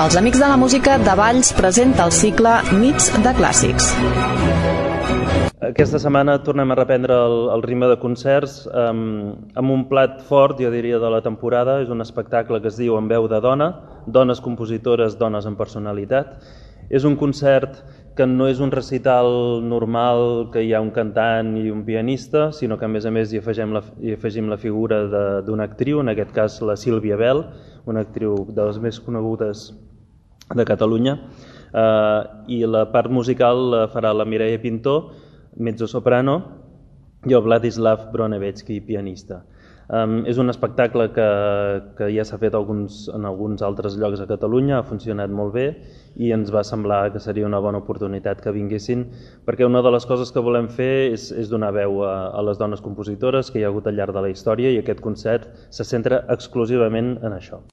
Els Amics de la Música de Valls presenta el cicle Nits de Clàssics. Aquesta setmana tornem a reprendre el ritme de concerts amb un plat fort, jo diria, de la temporada. És un espectacle que es diu En veu de dona, dones compositores, dones amb personalitat. És un concert que no és un recital normal, que hi ha un cantant i un pianista, sinó que a més hi afegim la figura d'una actriu, en aquest cas la Sílvia Bel, una actriu de les més conegudes de Catalunya, i la part musical la farà la Mireia Pintor, mezzosoprano, i el Vladislav Bronevetsky, pianista. És un espectacle que ja s'ha fet en alguns altres llocs a Catalunya, ha funcionat molt bé i ens va semblar que seria una bona oportunitat que vinguessin, perquè una de les coses que volem fer és donar veu a les dones compositores que hi ha hagut al llarg de la història, i aquest concert se centra exclusivament en això.